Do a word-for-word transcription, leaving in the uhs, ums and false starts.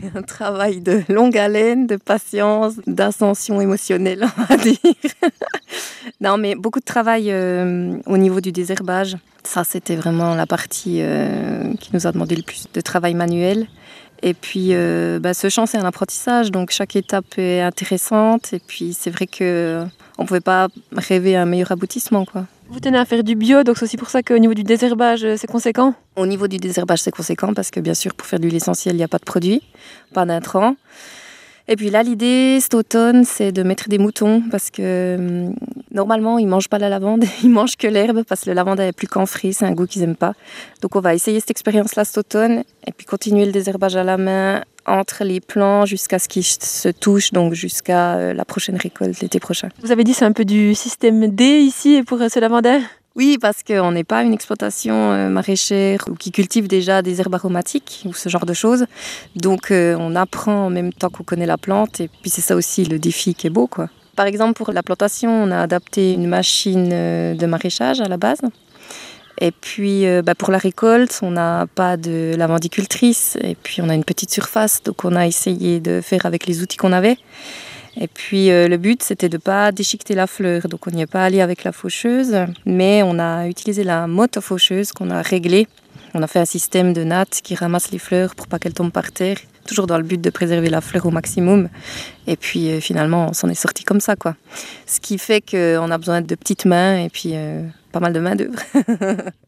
un travail de longue haleine, de patience, d'ascension émotionnelle, on va dire. Non, mais beaucoup de travail euh, au niveau du désherbage. Ça, c'était vraiment la partie euh, qui nous a demandé le plus de travail manuel. Et puis, euh, bah, ce champ, c'est un apprentissage, donc chaque étape est intéressante. Et puis, c'est vrai qu'on ne pouvait pas rêver à un meilleur aboutissement, quoi. Vous tenez à faire du bio, donc c'est aussi pour ça qu'au niveau du désherbage, c'est conséquent? Au niveau du désherbage, c'est conséquent parce que, bien sûr, pour faire de l'huile essentielle, il n'y a pas de produit, pas d'intrants. Et puis là, l'idée, cet automne, c'est de mettre des moutons parce que euh, normalement, ils ne mangent pas la lavande, ils mangent que l'herbe parce que le lavande n'est plus camphré, c'est un goût qu'ils n'aiment pas. Donc on va essayer cette expérience-là cet automne et puis continuer le désherbage à la main entre les plants jusqu'à ce qu'ils se touchent, donc jusqu'à euh, la prochaine récolte l'été prochain. Vous avez dit c'est un peu du système D ici pour ce lavandaire? Oui, parce qu'on n'est pas une exploitation euh, maraîchère ou qui cultive déjà des herbes aromatiques ou ce genre de choses. Donc euh, on apprend en même temps qu'on connaît la plante et puis c'est ça aussi le défi qui est beau, quoi. Par exemple, pour la plantation, on a adapté une machine euh, de maraîchage à la base. Et puis euh, bah, pour la récolte, on n'a pas de lavandicultrice et puis on a une petite surface, donc on a essayé de faire avec les outils qu'on avait. Et puis euh, le but, c'était de ne pas déchiqueter la fleur, donc on n'y est pas allé avec la faucheuse, mais on a utilisé la moto-faucheuse qu'on a réglée. On a fait un système de nattes qui ramasse les fleurs pour pas qu'elles tombent par terre, toujours dans le but de préserver la fleur au maximum. Et puis euh, finalement, on s'en est sorti comme ça, quoi. Ce qui fait qu'on a besoin de petites mains et puis euh, pas mal de main d'œuvre.